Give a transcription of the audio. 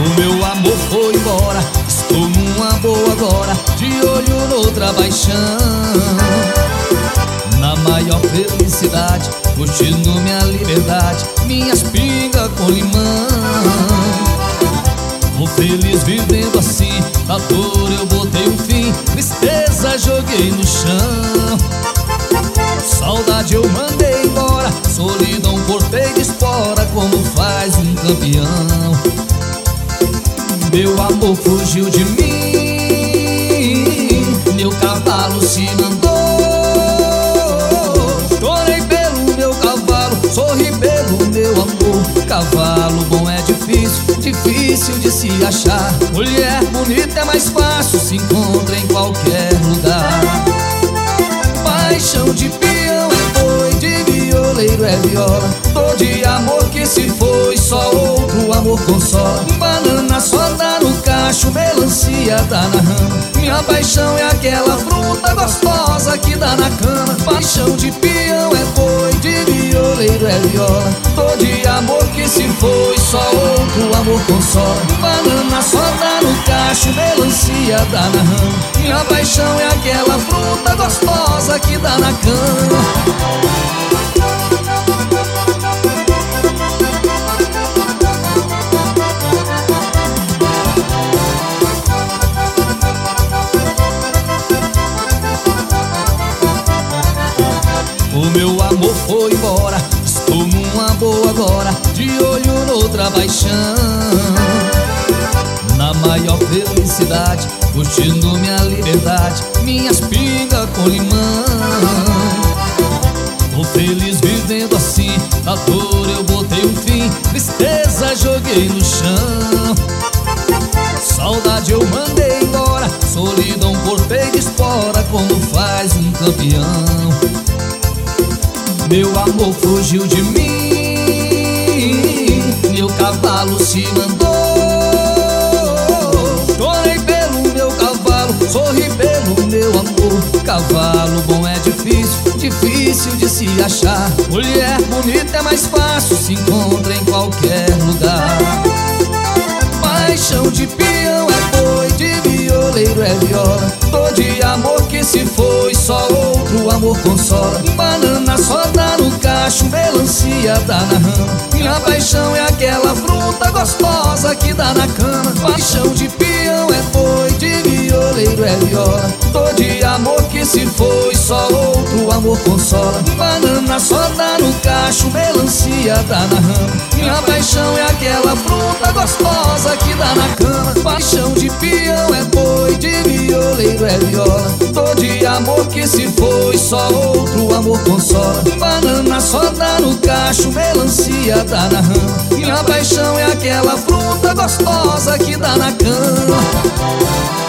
O meu amor foi embora, estou numa boa agora, de olho noutra paixão. Na maior felicidade, curtindo minha liberdade, minhas pingas com limão. Tô feliz vivendo assim, na dor eu botei um fim, tristeza joguei no chão. Saudade eu mandei embora, solidão cortei de espora, como faz um campeão. Meu amor fugiu de mim, meu cavalo se mandou. Chorei pelo meu cavalo, sorri pelo meu amor. Cavalo bom é difícil, difícil de se achar. Mulher bonita é mais fácil, se encontra em qualquer lugar. Paixão de peão é boi, de violeiro é viola. Dor de amor que se foi, só outro amor consola. Banana só dá no cacho, melancia dá na rama. Minha paixão é aquela fruta gostosa que dá na cama. Paixão de peão é boi, de violeiro é viola. Dor de amor que se foi, só outro amor consola. Banana só dá no cacho, melancia dá na rama. Minha paixão é aquela fruta gostosa que dá na cama. O meu amor foi embora, estou numa boa agora, de olho noutra paixão. Na maior felicidade, curtindo minha liberdade, minhas pingas com limão. Tô feliz vivendo assim, na dor eu botei um fim, tristeza joguei no chão. Saudade eu mandei embora, solidão cortei de espora, como faz um campeão. Meu amor fugiu de mim, meu cavalo se mandou. Chorei pelo meu cavalo, sorri pelo meu amor. Cavalo bom é difícil, difícil de se achar. Mulher bonita é mais fácil, se encontra em qualquer lugar. Paixão de peão é boi, de violeiro é viola. Dor de amor que se foi, só outro amor consola. Banana só dá no cacho, melancia dá na rama. Minha paixão é aquela fruta gostosa que dá na cama. Paixão de peão é boi, de violeiro é viola. Dor de amor que se foi, só outro amor consola. Banana só dá no cacho, melancia dá na rama. Minha paixão é aquela fruta gostosa que dá na cama. Paixão de peão é boi, de violeiro é viola. Dor de amor que se foi, só outro amor consola. Banana só dá no cacho, melancia dá na rama. Minha paixão é aquela fruta gostosa que dá na cama.